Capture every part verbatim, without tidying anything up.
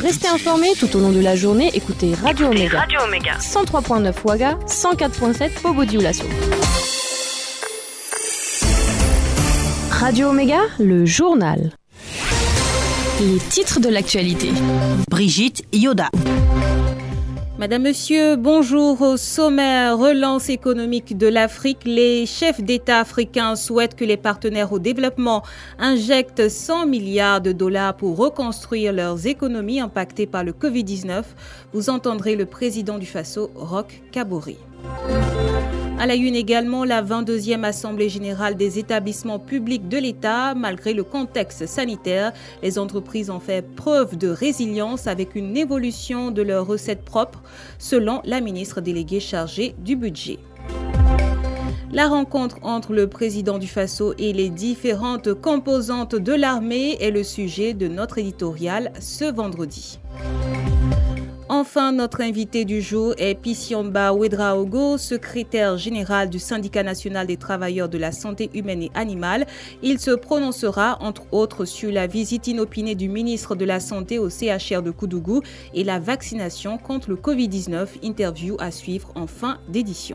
rester informé tout au long de la journée, écoutez Radio Omega. Radio Omega. cent trois virgule neuf Ouaga, cent quatre virgule sept Bobo-Dioulasso. Radio Omega, le journal. Les titres de l'actualité. Brigitte Yoda. Madame, Monsieur, bonjour. Au sommaire, relance économique de l'Afrique. Les chefs d'État africains souhaitent que les partenaires au développement injectent cent milliards de dollars pour reconstruire leurs économies impactées par le covid dix-neuf. Vous entendrez le président du Faso, Roch Kaboré. À la une également, la vingt-deuxième Assemblée générale des établissements publics de l'État. Malgré le contexte sanitaire, les entreprises ont fait preuve de résilience avec une évolution de leurs recettes propres, selon la ministre déléguée chargée du budget. La rencontre entre le président du Faso et les différentes composantes de l'armée est le sujet de notre éditorial ce vendredi. Enfin, notre invité du jour est Pissiomba Ouedraogo, secrétaire général du Syndicat national des travailleurs de la santé humaine et animale. Il se prononcera, entre autres, sur la visite inopinée du ministre de la Santé au C H R de Koudougou et la vaccination contre le covid dix-neuf. Interview à suivre en fin d'édition.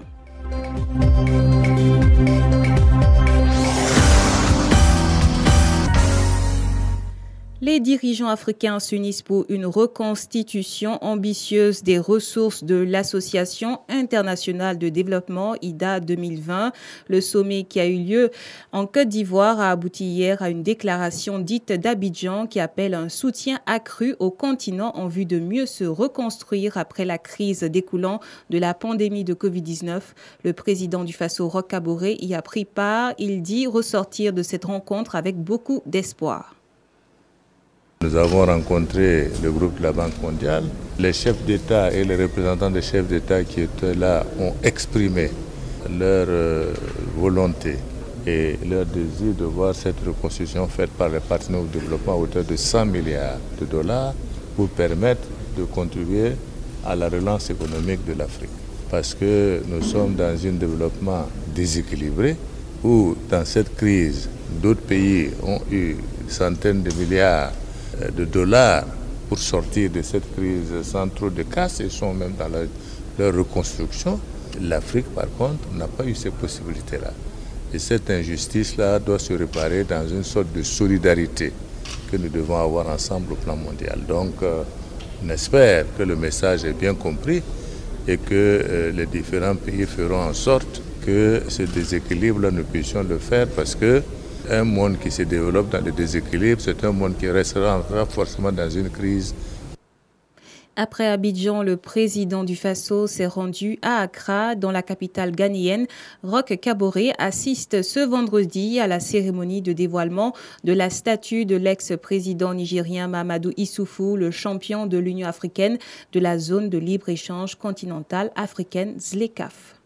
Les dirigeants africains s'unissent pour une reconstitution ambitieuse des ressources de l'Association internationale de développement I D A deux mille vingt. Le sommet qui a eu lieu en Côte d'Ivoire a abouti hier à une déclaration dite d'Abidjan qui appelle un soutien accru au continent en vue de mieux se reconstruire après la crise découlant de la pandémie de covid dix-neuf. Le président du Faso, Roch Kaboré, y a pris part. Il dit ressortir de cette rencontre avec beaucoup d'espoir. Nous avons rencontré le groupe de la Banque mondiale. Les chefs d'État et les représentants des chefs d'État qui étaient là ont exprimé leur euh, volonté et leur désir de voir cette reconstruction faite par les partenaires au développement à hauteur de cent milliards de dollars pour permettre de contribuer à la relance économique de l'Afrique. Parce que nous sommes dans un développement déséquilibré où dans cette crise, d'autres pays ont eu centaines de milliards de dollars pour sortir de cette crise sans trop de casse et sont même dans leur, leur reconstruction. L'Afrique, par contre, n'a pas eu ces possibilités-là. Et cette injustice-là doit se réparer dans une sorte de solidarité que nous devons avoir ensemble au plan mondial. Donc, euh, on espère que le message est bien compris et que euh, les différents pays feront en sorte que ce déséquilibre-là, nous puissions le faire parce que un monde qui se développe dans le déséquilibre, c'est un monde qui restera forcément dans une crise. Après Abidjan, le président du Faso s'est rendu à Accra, dans la capitale ghanéenne. Roch Kaboré assiste ce vendredi à la cérémonie de dévoilement de la statue de l'ex-président nigérien Mahamadou Issoufou, le champion de l'Union africaine de la zone de libre-échange continentale africaine Z L E C A F.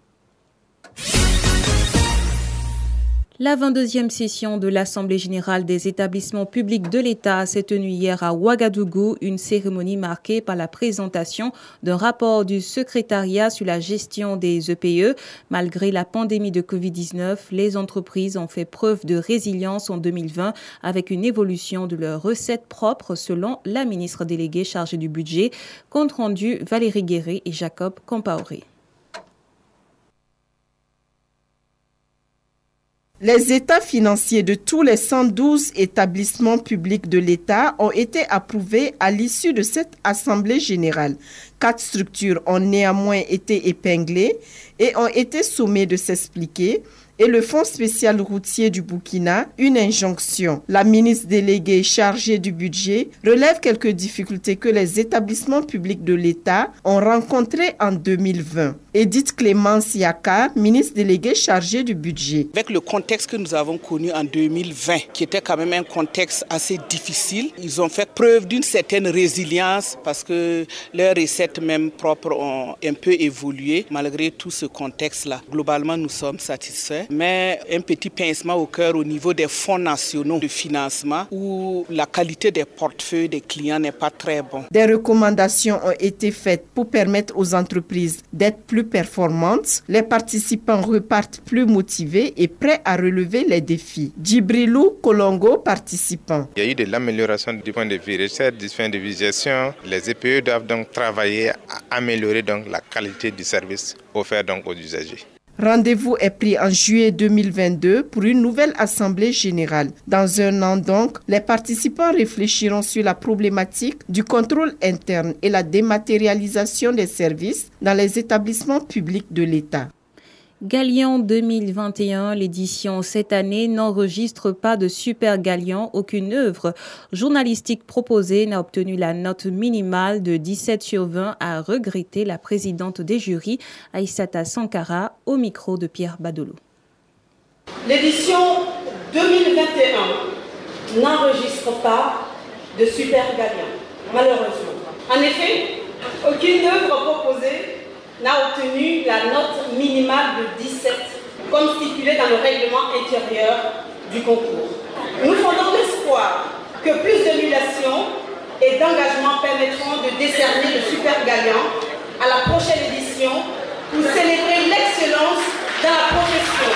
La vingt-deuxième session de l'Assemblée générale des établissements publics de l'État s'est tenue hier à Ouagadougou, une cérémonie marquée par la présentation d'un rapport du secrétariat sur la gestion des E P E. Malgré la pandémie de covid dix-neuf, les entreprises ont fait preuve de résilience en deux mille vingt avec une évolution de leurs recettes propres selon la ministre déléguée chargée du budget. Compte rendu Valérie Guéret et Jacob Compaoré. Les états financiers de tous les cent douze établissements publics de l'État ont été approuvés à l'issue de cette Assemblée générale. Quatre structures ont néanmoins été épinglées et ont été sommées de s'expliquer. Et le Fonds spécial routier du Burkina, une injonction. La ministre déléguée chargée du budget relève quelques difficultés que les établissements publics de l'État ont rencontrées en deux mille vingt. Edith Clémence Yaka, ministre déléguée chargée du budget. Avec le contexte que nous avons connu en deux mille vingt, qui était quand même un contexte assez difficile, ils ont fait preuve d'une certaine résilience parce que leurs recettes même propres ont un peu évolué malgré tout ce contexte-là. Globalement, nous sommes satisfaits. mais un petit pincement au cœur au niveau des fonds nationaux de financement où la qualité des portefeuilles des clients n'est pas très bonne. Des recommandations ont été faites pour permettre aux entreprises d'être plus performantes. Les participants repartent plus motivés et prêts à relever les défis. Djibrilou Kolongo, participant. Il y a eu de l'amélioration du point de vue recette, du point de vue gestion. Les E P E doivent donc travailler à améliorer donc la qualité du service offert donc aux usagers. Rendez-vous est pris en juillet deux mille vingt-deux pour une nouvelle assemblée générale. Dans un an donc, les participants réfléchiront sur la problématique du contrôle interne et la dématérialisation des services dans les établissements publics de l'État. Galion deux mille vingt et un, l'édition cette année n'enregistre pas de Super Galion. Aucune œuvre journalistique proposée n'a obtenu la note minimale de dix-sept sur vingt, a regretté la présidente des jurys, Aïssata Sankara, au micro de Pierre Badolo. L'édition deux mille vingt et un n'enregistre pas de Super Galion, malheureusement. En effet, aucune œuvre proposée n'a obtenu la note minimale de dix-sept, comme stipulé dans le règlement intérieur du concours. Nous fondons l'espoir que plus d'émulation et d'engagement permettront de décerner le Super Galion à la prochaine édition pour célébrer l'excellence dans la profession.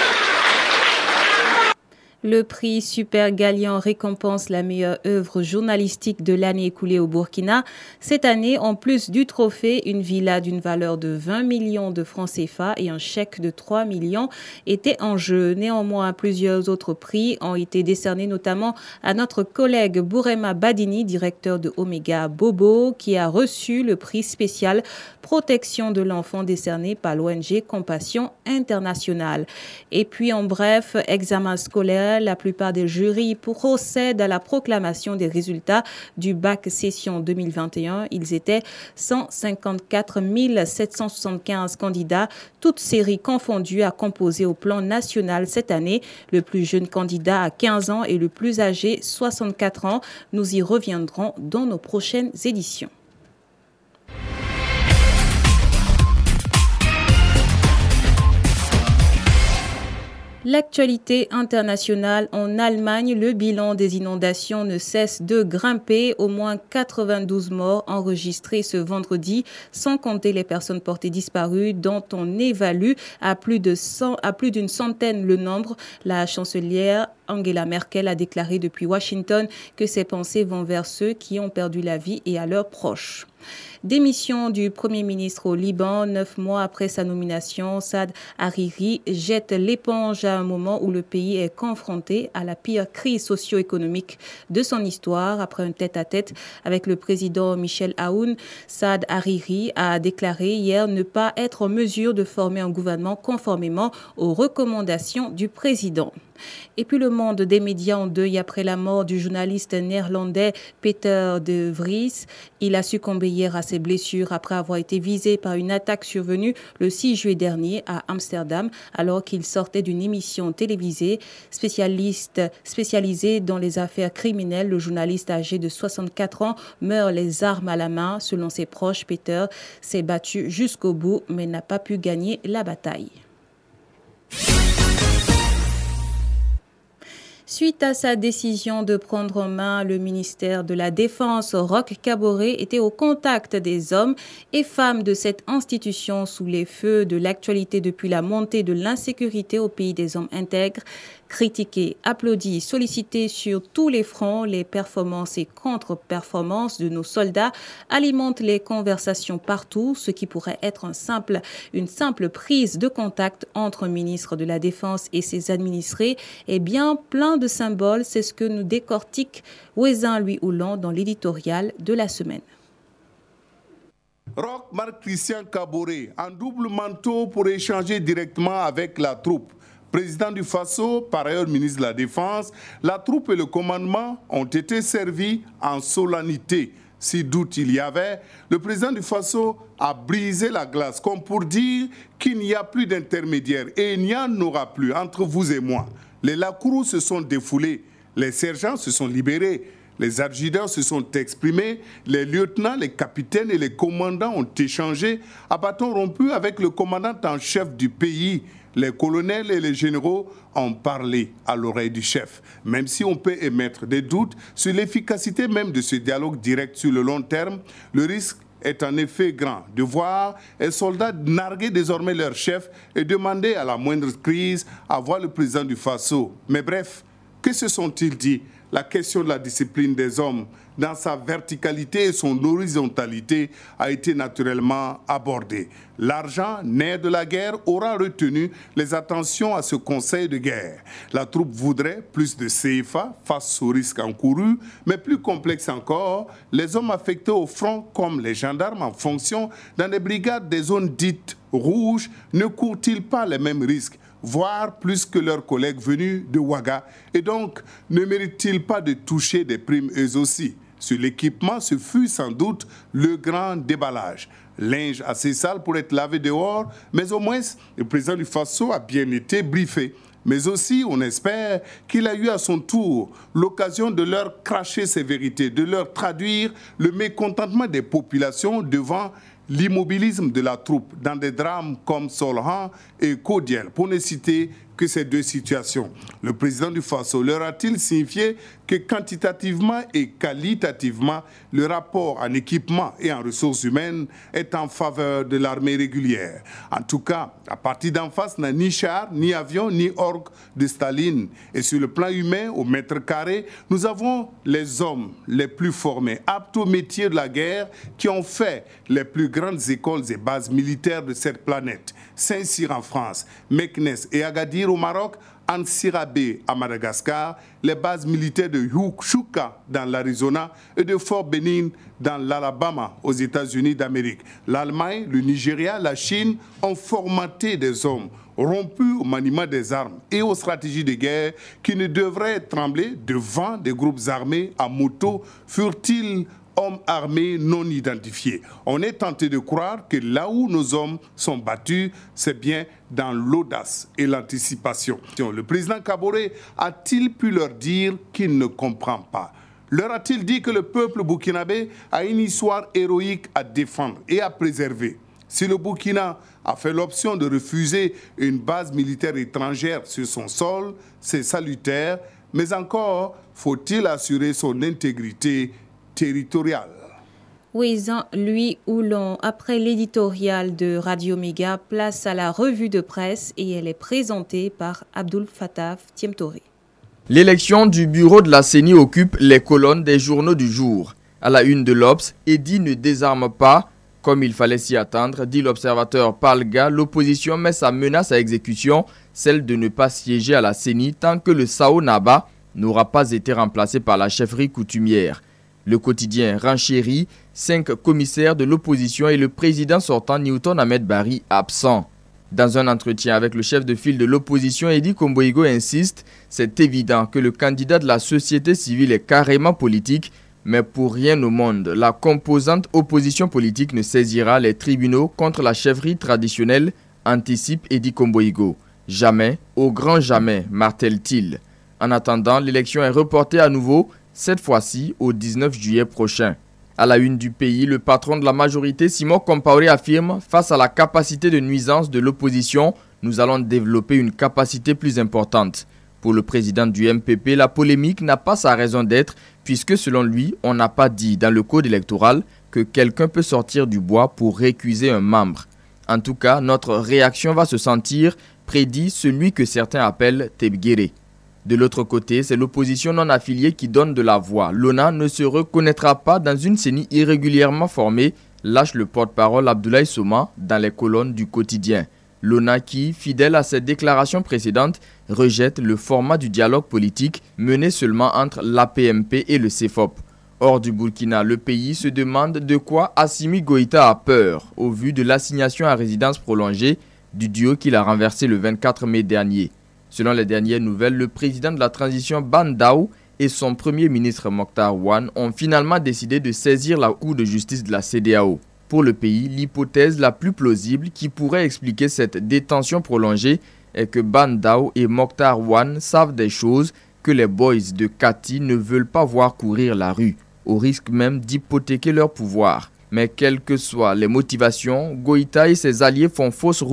Le prix Super Galion récompense la meilleure œuvre journalistique de l'année écoulée au Burkina. Cette année, en plus du trophée, une villa d'une valeur de vingt millions de francs C F A et un chèque de trois millions étaient en jeu. Néanmoins, plusieurs autres prix ont été décernés, notamment à notre collègue Bourema Badini, directeur de Omega Bobo, qui a reçu le prix spécial Protection de l'enfant décerné par l'O N G Compassion Internationale. Et puis, en bref, examen scolaire. La plupart des jurys procèdent à la proclamation des résultats du bac session deux mille vingt et un. Ils étaient cent cinquante-quatre mille sept cent soixante-quinze candidats, toutes séries confondues, à composer au plan national cette année. Le plus jeune candidat a quinze ans et le plus âgé soixante-quatre ans. Nous y reviendrons dans nos prochaines éditions. L'actualité internationale en Allemagne, le bilan des inondations ne cesse de grimper. Au moins quatre-vingt-douze morts enregistrés ce vendredi, sans compter les personnes portées disparues, dont on évalue à plus de cent, à plus d'une centaine le nombre. La chancelière Angela Merkel a déclaré depuis Washington que ses pensées vont vers ceux qui ont perdu la vie et à leurs proches. Démission du Premier ministre au Liban. Neuf mois après sa nomination, Saad Hariri jette l'éponge à un moment où le pays est confronté à la pire crise socio-économique de son histoire. Après un tête-à-tête avec le président Michel Aoun, Saad Hariri a déclaré hier ne pas être en mesure de former un gouvernement conformément aux recommandations du président. Et puis le monde des médias en deuil après la mort du journaliste néerlandais Peter de Vries. Il a succombé hier à ses blessures après avoir été visé par une attaque survenue le six juillet dernier à Amsterdam alors qu'il sortait d'une émission télévisée. Spécialiste, spécialisé dans les affaires criminelles, le journaliste âgé de soixante-quatre ans meurt les armes à la main. Selon ses proches, Peter s'est battu jusqu'au bout mais n'a pas pu gagner la bataille. Suite à sa décision de prendre en main le ministère de la Défense, Roch Kaboré était au contact des hommes et femmes de cette institution sous les feux de l'actualité depuis la montée de l'insécurité au pays des hommes intègres. Critiqué, applaudi, sollicité sur tous les fronts, les performances et contre-performances de nos soldats alimentent les conversations partout, ce qui pourrait être un simple, une simple prise de contact entre un ministre de la Défense et ses administrés est bien plein de symboles. C'est ce que nous décortique Ouezin Louis Houlan dans l'éditorial de la semaine. Roch Marc-Christian Kaboré en double manteau pour échanger directement avec la troupe. Président du Faso, par ailleurs ministre de la Défense, la troupe et le commandement ont été servis en solennité. Si doute il y avait, le président du Faso a brisé la glace, comme pour dire qu'il n'y a plus d'intermédiaire et il n'y en aura plus entre vous et moi. Les Lakourous se sont défoulés, les sergents se sont libérés, les adjudants se sont exprimés, les lieutenants, les capitaines et les commandants ont échangé à bâton rompu avec le commandant en chef du pays. Les colonels et les généraux ont parlé à l'oreille du chef. Même si on peut émettre des doutes sur l'efficacité même de ce dialogue direct sur le long terme, le risque est en effet grand de voir les soldats narguer désormais leur chef et demander à la moindre crise à voir le président du Faso. Mais bref, que se sont-ils dit? La question de la discipline des hommes dans sa verticalité et son horizontalité a été naturellement abordée. L'argent, nerf de la guerre, aura retenu les attentions à ce conseil de guerre. La troupe voudrait plus de C F A face aux risques encourus, mais plus complexe encore, les hommes affectés au front comme les gendarmes en fonction dans des brigades des zones dites rouges ne courent-ils pas les mêmes risques, voire plus que leurs collègues venus de Ouaga, et donc ne méritent-ils pas de toucher des primes eux aussi? Sur l'équipement, ce fut sans doute le grand déballage. Linge assez sale pour être lavé dehors, mais au moins le président du Faso a bien été briefé. Mais aussi, on espère qu'il a eu à son tour l'occasion de leur cracher ses vérités, de leur traduire le mécontentement des populations devant l'immobilisme de la troupe dans des drames comme Solhan et Kodiel, pour ne citer que ces deux situations. Le président du Faso leur a-t-il signifié que quantitativement et qualitativement, le rapport en équipement et en ressources humaines est en faveur de l'armée régulière? En tout cas, la partie d'en face n'a ni char, ni avion, ni orgue de Staline. Et sur le plan humain, au mètre carré, nous avons les hommes les plus formés, aptes au métier de la guerre, qui ont fait les plus grandes écoles et bases militaires de cette planète. Saint-Cyr en France, Meknes et Agadir au Maroc, Ansirabé à Madagascar, les bases militaires de Chuka dans l'Arizona et de Fort Benning dans l'Alabama aux États-Unis d'Amérique. L'Allemagne, le Nigeria, la Chine ont formaté des hommes rompus au maniement des armes et aux stratégies de guerre qui ne devraient trembler devant des groupes armés à moto, furent-ils hommes armés non identifiés. On est tenté de croire que là où nos hommes sont battus, c'est bien dans l'audace et l'anticipation. Le président Kaboré a-t-il pu leur dire qu'il ne comprend pas? Leur a-t-il dit que le peuple burkinabé a une histoire héroïque à défendre et à préserver? Si le Burkina a fait l'option de refuser une base militaire étrangère sur son sol, c'est salutaire, mais encore faut-il assurer son intégrité territoriale. Oui, Louis Houlon, après l'éditorial de Radio Méga, place à la revue de presse et elle est présentée par Abdul Fattah Tiemtori. L'élection du bureau de la C E N I occupe les colonnes des journaux du jour. À la une de l'Obs, Eddy ne désarme pas, comme il fallait s'y attendre, dit l'observateur Palga. L'opposition met sa menace à exécution, celle de ne pas siéger à la C E N I tant que le Sao Naba n'aura pas été remplacé par la chefferie coutumière. Le quotidien renchérit, cinq commissaires de l'opposition et le président sortant Newton Ahmed Barry absents. Dans un entretien avec le chef de file de l'opposition, Eddy Komboigo insiste, c'est évident que le candidat de la société civile est carrément politique, mais pour rien au monde, la composante opposition politique ne saisira les tribunaux contre la chefferie traditionnelle, anticipe Eddy Komboigo. Jamais, au grand jamais, martèle-t-il. En attendant, l'élection est reportée à nouveau, cette fois-ci au dix-neuf juillet prochain. À la une du pays, le patron de la majorité, Simon Compaoré, affirme « Face à la capacité de nuisance de l'opposition, nous allons développer une capacité plus importante ». Pour le président du M P P, la polémique n'a pas sa raison d'être puisque selon lui, on n'a pas dit dans le code électoral que quelqu'un peut sortir du bois pour récuser un membre. En tout cas, notre réaction va se sentir, prédit celui que certains appellent Tebguéré. De l'autre côté, c'est l'opposition non affiliée qui donne de la voix. L'O N A ne se reconnaîtra pas dans une C E N I irrégulièrement formée, lâche le porte-parole Abdoulaye Soma dans les colonnes du quotidien. L'O N A qui, fidèle à ses déclarations précédentes, rejette le format du dialogue politique mené seulement entre l'A P M P et le C F O P. Hors du Burkina, le pays se demande de quoi Assimi Goïta a peur au vu de l'assignation à résidence prolongée du duo qu'il a renversé le vingt-quatre mai dernier. Selon les dernières nouvelles, le président de la transition Ban Dao et son premier ministre Mokhtar Ouane ont finalement décidé de saisir la Cour de justice de la C E D E A O. Pour le pays, l'hypothèse la plus plausible qui pourrait expliquer cette détention prolongée est que Ban Dao et Mokhtar Ouane savent des choses que les boys de Kati ne veulent pas voir courir la rue, au risque même d'hypothéquer leur pouvoir. Mais quelles que soient les motivations, Goïta et ses alliés font fausse route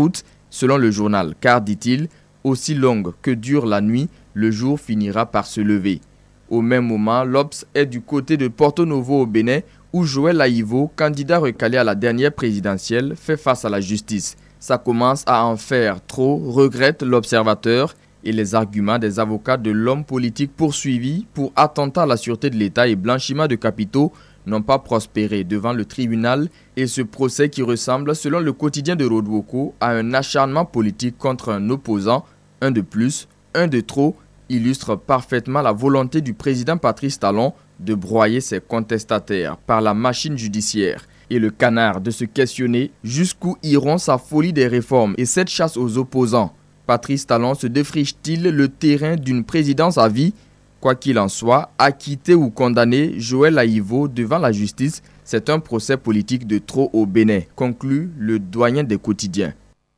selon le journal, car, dit-il, aussi longue que dure la nuit, le jour finira par se lever. Au même moment, l'Obs est du côté de Porto Novo au Bénin, où Joël Aïvo, candidat recalé à la dernière présidentielle, fait face à la justice. Ça commence à en faire trop, regrette l'observateur, et les arguments des avocats de l'homme politique poursuivi pour attentat à la sûreté de l'État et blanchiment de capitaux n'ont pas prospéré devant le tribunal, et ce procès qui ressemble, selon le quotidien de Rodwoko, à un acharnement politique contre un opposant, un de plus, un de trop, illustre parfaitement la volonté du président Patrice Talon de broyer ses contestataires par la machine judiciaire. Et le canard de se questionner jusqu'où iront sa folie des réformes et cette chasse aux opposants. Patrice Talon se défriche-t-il le terrain d'une présidence à vie? Quoi qu'il en soit, acquitté ou condamné, Joël Aïvo devant la justice, c'est un procès politique de trop au Bénin, conclut le doyen des quotidiens.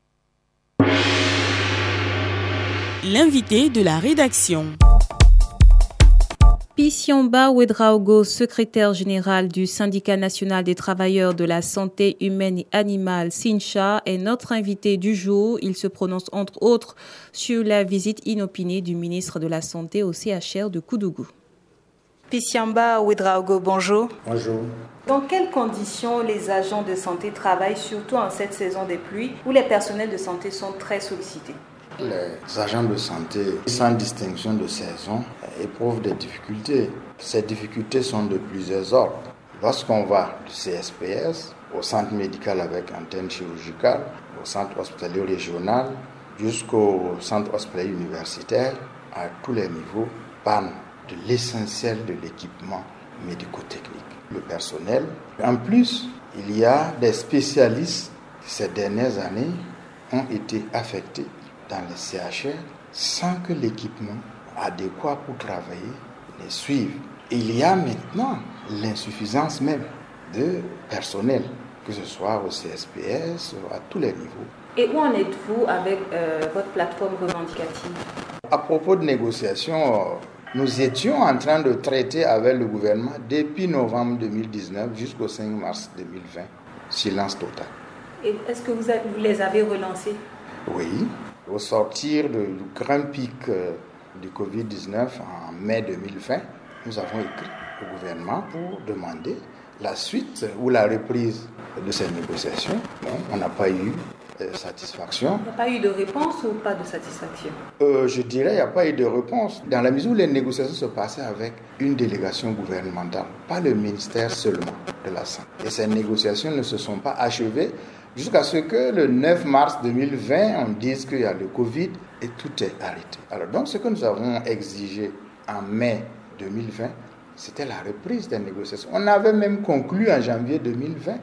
L'invité de la rédaction. Pissiomba Ouedraogo, secrétaire général du Syndicat national des travailleurs de la santé humaine et animale, SINCHA, est notre invité du jour. Il se prononce entre autres sur la visite inopinée du ministre de la Santé au C H R de Koudougou. Pissiomba Ouedraogo, bonjour. Bonjour. Dans quelles conditions les agents de santé travaillent, surtout en cette saison des pluies, où les personnels de santé sont très sollicités? Les agents de santé, sans distinction de saison, éprouvent des difficultés. Ces difficultés sont de plusieurs ordres. Lorsqu'on va du C S P S au centre médical avec antenne chirurgicale, au centre hospitalier régional, jusqu'au centre hospitalier universitaire, à tous les niveaux, panne de l'essentiel de l'équipement médico-technique. Le personnel. En plus, il y a des spécialistes qui, ces dernières années, ont été affectés dans les C H R sans que l'équipement adéquat pour travailler les suive. Il y a maintenant l'insuffisance même de personnel, que ce soit au C S P S, à tous les niveaux. Et où en êtes-vous avec euh, votre plateforme revendicative? À propos de négociations, nous étions en train de traiter avec le gouvernement depuis novembre deux mille dix-neuf jusqu'au cinq mars deux mille vingt. Silence total. Et est-ce que vous, avez, vous les avez relancés? Oui. Au sortir du grand pic du covid dix-neuf en mai deux mille vingt, nous avons écrit au gouvernement pour demander la suite ou la reprise de ces négociations. Bon, on n'a pas eu euh, satisfaction. Il n'y a pas eu de réponse ou pas de satisfaction? euh, Je dirais qu'il n'y a pas eu de réponse, dans la mesure où les négociations se passaient avec une délégation gouvernementale, pas le ministère seulement de la Santé. Et ces négociations ne se sont pas achevées jusqu'à ce que le neuf mars deux mille vingt, on dise qu'il y a le Covid et tout est arrêté. Alors donc ce que nous avons exigé en mai deux mille vingt, c'était la reprise des négociations. On avait même conclu en janvier deux mille vingt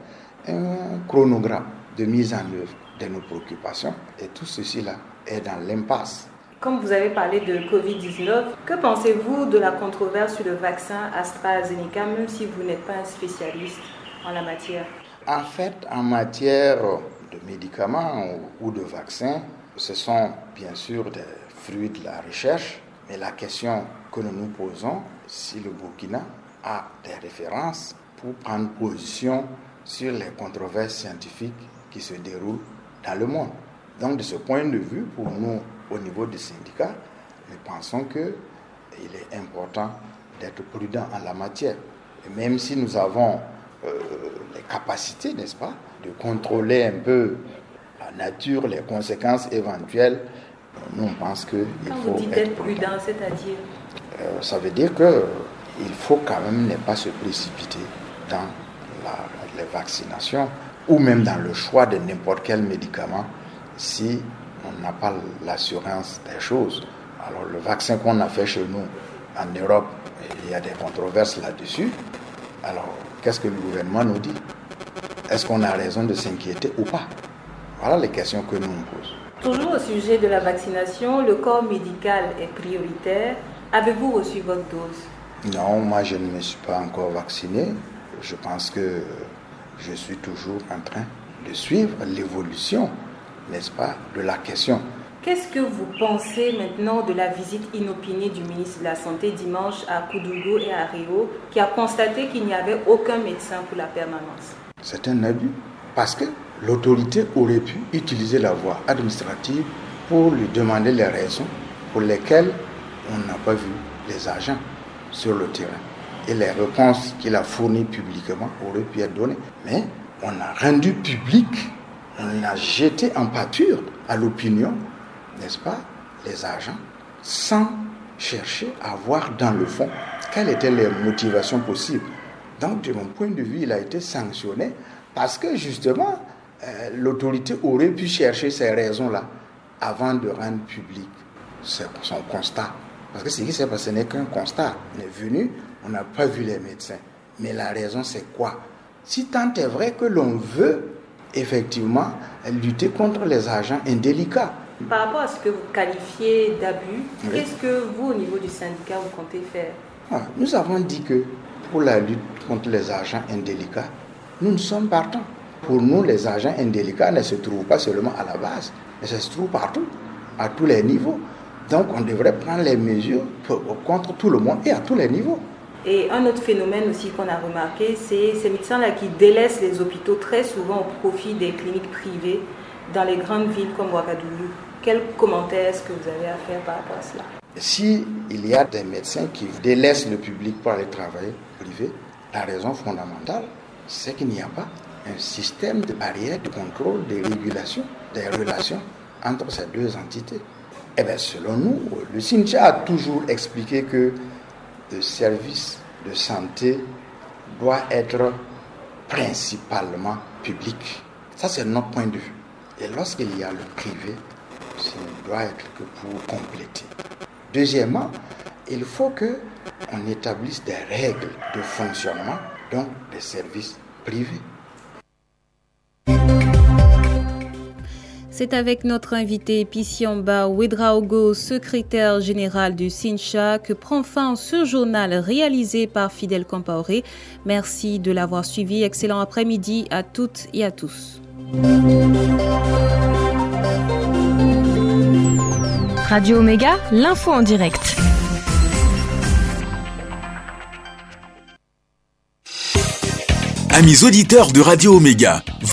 un chronogramme de mise en œuvre de nos préoccupations. Et tout ceci-là est dans l'impasse. Comme vous avez parlé de covid dix-neuf, que pensez-vous de la controverse sur le vaccin AstraZeneca, même si vous n'êtes pas un spécialiste en la matière? En fait, en matière de médicaments ou de vaccins, ce sont bien sûr des fruits de la recherche, mais la question que nous nous posons, si le Burkina a des références pour prendre position sur les controverses scientifiques qui se déroulent dans le monde. Donc de ce point de vue, pour nous, au niveau du syndicat, nous pensons qu'il est important d'être prudent en la matière. Et même si nous avons euh, les capacités, n'est-ce pas, de contrôler un peu la nature, les conséquences éventuelles, nous on pense qu'il faut vous dites être prudent, prudent, c'est-à-dire euh, ça veut dire qu'il faut quand même ne pas se précipiter dans la, les vaccinations ou même dans le choix de n'importe quel médicament si on n'a pas l'assurance des choses. Alors le vaccin qu'on a fait chez nous en Europe, il y a des controverses là-dessus. Alors qu'est-ce que le gouvernement nous dit? Est-ce qu'on a raison de s'inquiéter ou pas? Voilà les questions que nous nous posons. Toujours au sujet de la vaccination, le corps médical est prioritaire. Avez-vous reçu votre dose? Non, moi je ne me suis pas encore vacciné. Je pense que je suis toujours en train de suivre l'évolution, n'est-ce pas, de la question. Qu'est-ce que vous pensez maintenant de la visite inopinée du ministre de la Santé dimanche à Koudougou et à Rio, qui a constaté qu'il n'y avait aucun médecin pour la permanence? C'est un abus, parce que l'autorité aurait pu utiliser la voie administrative pour lui demander les raisons pour lesquelles on n'a pas vu les agents sur le terrain. Et les réponses qu'il a fournies publiquement auraient pu être données. Mais on a rendu public, on a jeté en pâture à l'opinion, n'est-ce pas, les agents, sans chercher à voir dans le fond quelles étaient les motivations possibles. Donc, de mon point de vue, il a été sanctionné parce que, justement, euh, l'autorité aurait pu chercher ces raisons-là avant de rendre public son constat. Parce que ce qui s'est passé n'est qu'un constat. On est venu, on n'a pas vu les médecins. Mais la raison, c'est quoi? Si tant est vrai que l'on veut, effectivement, lutter contre les agents indélicats. Par rapport à ce que vous qualifiez d'abus, oui. Qu'est-ce que vous, au niveau du syndicat, vous comptez faire? ah, Nous avons dit que pour la lutte contre les agents indélicats, nous ne sommes partants. Pour nous, les agents indélicats ne se trouvent pas seulement à la base, mais ça se trouve partout, à tous les niveaux. Donc, on devrait prendre les mesures pour, contre tout le monde et à tous les niveaux. Et un autre phénomène aussi qu'on a remarqué, c'est ces médecins-là qui délaissent les hôpitaux très souvent au profit des cliniques privées dans les grandes villes comme Ouagadougou. Quel commentaire est-ce que vous avez à faire par rapport à cela? Si il y a des médecins qui délaissent le public pour aller travailler privé, la raison fondamentale, c'est qu'il n'y a pas un système de barrière, de contrôle, de régulation des relations entre ces deux entités. Eh bien, selon nous, le SYNCHA a toujours expliqué que le service de santé doit être principalement public. Ça, c'est notre point de vue. Et lorsqu'il y a le privé, ce ne doit être que pour compléter. Deuxièmement, il faut qu'on établisse des règles de fonctionnement, donc des services privés. C'est avec notre invité Pissiamba Ouedraogo, secrétaire général du SYNCHA, que prend fin ce journal réalisé par Fidèle Compaoré. Merci de l'avoir suivi. Excellent après-midi à toutes et à tous. Radio Omega, l'info en direct. Amis auditeurs de Radio Omega,